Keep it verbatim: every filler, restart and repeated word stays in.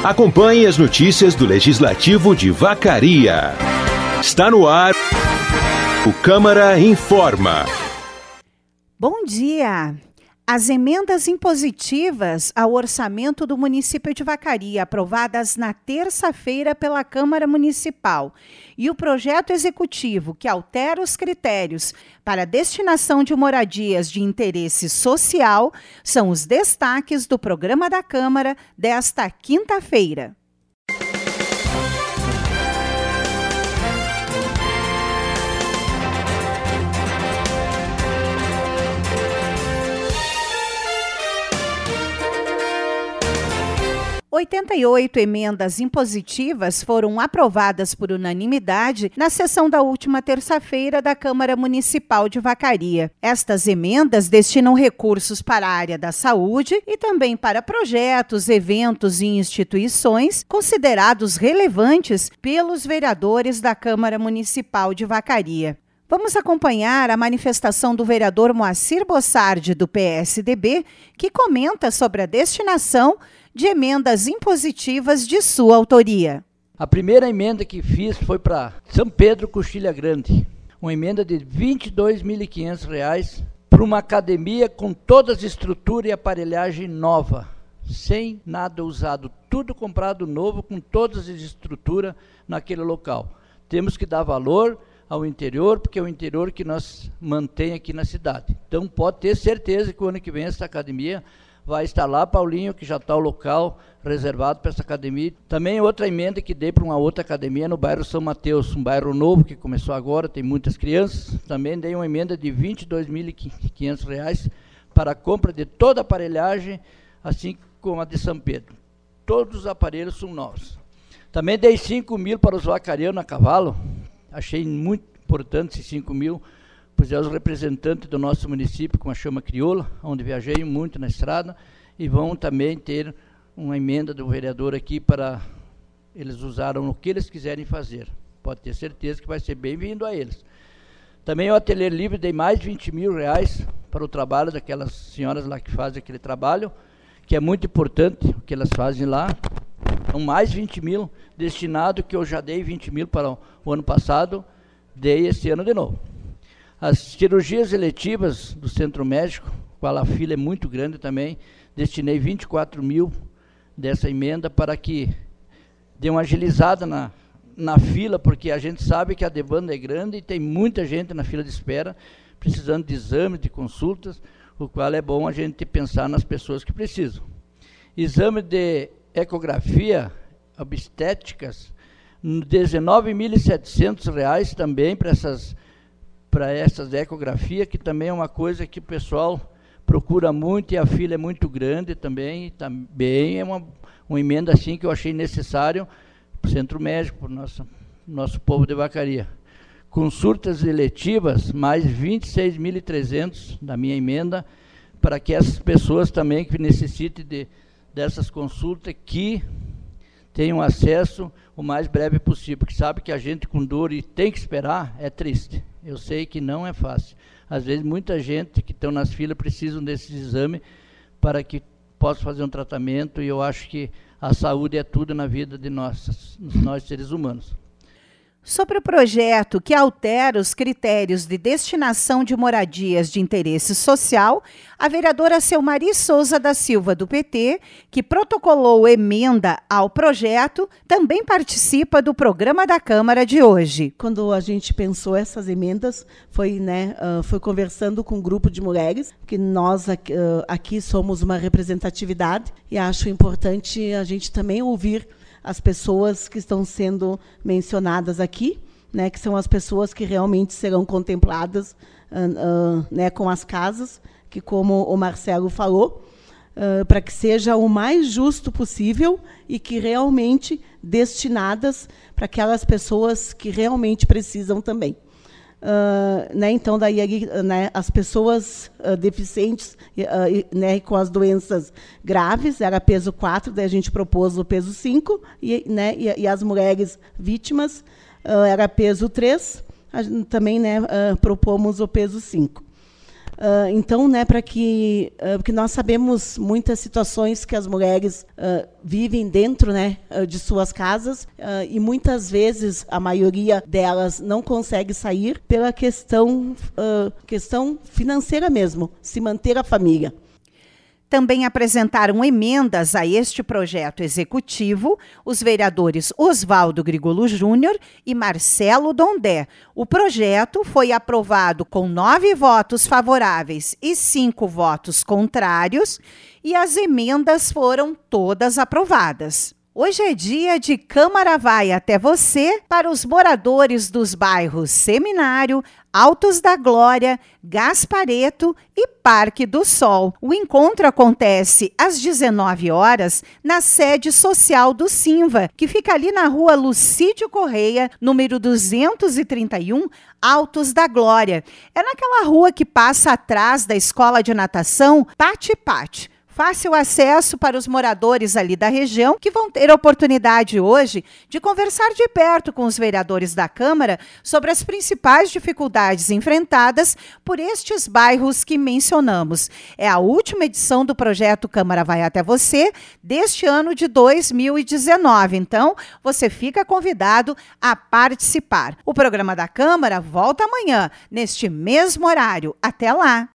Acompanhe as notícias do Legislativo de Vacaria. Está no ar o Câmara Informa. Bom dia! As emendas impositivas ao orçamento do município de Vacaria, aprovadas na terça-feira pela Câmara Municipal, e o projeto executivo que altera os critérios para a destinação de moradias de interesse social são os destaques do programa da Câmara desta quinta-feira. oitenta e oito emendas impositivas foram aprovadas por unanimidade na sessão da última terça-feira da Câmara Municipal de Vacaria. Estas emendas destinam recursos para a área da saúde e também para projetos, eventos e instituições considerados relevantes pelos vereadores da Câmara Municipal de Vacaria. Vamos acompanhar a manifestação do vereador Moacir Bossardi, do P S D B, que comenta sobre a destinação de emendas impositivas de sua autoria. A primeira emenda que fiz foi para São Pedro Coxilha Grande, uma emenda de vinte e dois mil e quinhentos reais para uma academia com todas as estruturas e aparelhagem nova, sem nada usado, tudo comprado novo, com todas as estruturas naquele local. Temos que dar valor ao interior, porque é o interior que nós mantém aqui na cidade. Então pode ter certeza que o ano que vem essa academia vai estar lá, Paulinho, que já está o local reservado para essa academia. Também outra emenda que dei para uma outra academia no bairro São Mateus, um bairro novo que começou agora, tem muitas crianças. Também dei uma emenda de vinte e dois mil e quinhentos reais para a compra de toda a aparelhagem, assim como a de São Pedro. Todos os aparelhos são novos. Também dei cinco mil para os vacarianos a cavalo. Achei muito importante esses cinco mil, pois é os representantes do nosso município com a chama crioula, onde viajei muito na estrada, e vão também ter uma emenda do vereador aqui para eles usarem o que eles quiserem fazer. Pode ter certeza que vai ser bem-vindo a eles. Também o Ateliê Livre dei mais de vinte mil reais para o trabalho daquelas senhoras lá que fazem aquele trabalho, que é muito importante o que elas fazem lá. Então, mais vinte mil destinado, que eu já dei vinte mil para o, o ano passado, dei esse ano de novo. As cirurgias eletivas do Centro Médico, qual a fila é muito grande também, destinei vinte e quatro mil dessa emenda para que dê uma agilizada na, na fila, porque a gente sabe que a demanda é grande e tem muita gente na fila de espera, precisando de exames, de consultas, o qual é bom a gente pensar nas pessoas que precisam. Exame de ecografia, obstétricas, dezenove mil e setecentos reais também para essas para essas ecografias, que também é uma coisa que o pessoal procura muito e a fila é muito grande também. Também é uma, uma emenda assim que eu achei necessário para o Centro Médico, para o nosso, nosso povo de Vacaria. Consultas eletivas, mais vinte e seis mil e trezentos da minha emenda, para que essas pessoas também que necessitem de, dessas consultas, que tenham acesso o mais breve possível, porque sabe que a gente com dor e tem que esperar, é triste. Eu sei que não é fácil. Às vezes, muita gente que estão nas filas precisam desses exames para que possa fazer um tratamento, e eu acho que a saúde é tudo na vida de nós, nós seres humanos. Sobre o projeto que altera os critérios de destinação de moradias de interesse social, a vereadora Selmari Souza da Silva, do P T, que protocolou emenda ao projeto, também participa do programa da Câmara de hoje. Quando a gente pensou essas emendas, foi, né, uh, foi conversando com um grupo de mulheres, que nós uh, aqui somos uma representatividade, e acho importante a gente também ouvir as pessoas que estão sendo mencionadas aqui, né, que são as pessoas que realmente serão contempladas uh, uh, né, com as casas, que, como o Marcelo falou, uh, para que seja o mais justo possível e que realmente destinadas para aquelas pessoas que realmente precisam também. Uh, né, então, daí, né, as pessoas uh, deficientes, uh, né, com as doenças graves, era peso quatro, daí a gente propôs o peso cinco, e, né, e, e as mulheres vítimas uh, era peso três, a gente também, né, uh, propomos o peso cinco. Uh, então, né, para que, uh, porque nós sabemos muitas situações que as mulheres uh, vivem dentro, né, uh, de suas casas uh, e muitas vezes a maioria delas não consegue sair pela questão, uh, questão financeira mesmo, se manter a família. Também apresentaram emendas a este projeto executivo os vereadores Oswaldo Grigolo Júnior e Marcelo Dondé. O projeto foi aprovado com nove votos favoráveis e cinco votos contrários, e as emendas foram todas aprovadas. Hoje é dia de Câmara Vai Até Você para os moradores dos bairros Seminário, Altos da Glória, Gaspareto e Parque do Sol. O encontro acontece às dezenove horas na sede social do Simva, que fica ali na rua Lucídio Correia, número duzentos e trinta e um, Altos da Glória. É naquela rua que passa atrás da escola de natação Pati Pati. Fácil acesso para os moradores ali da região, que vão ter a oportunidade hoje de conversar de perto com os vereadores da Câmara sobre as principais dificuldades enfrentadas por estes bairros que mencionamos. É a última edição do projeto Câmara Vai Até Você, deste ano de dois mil e dezenove. Então, você fica convidado a participar. O programa da Câmara volta amanhã, neste mesmo horário. Até lá!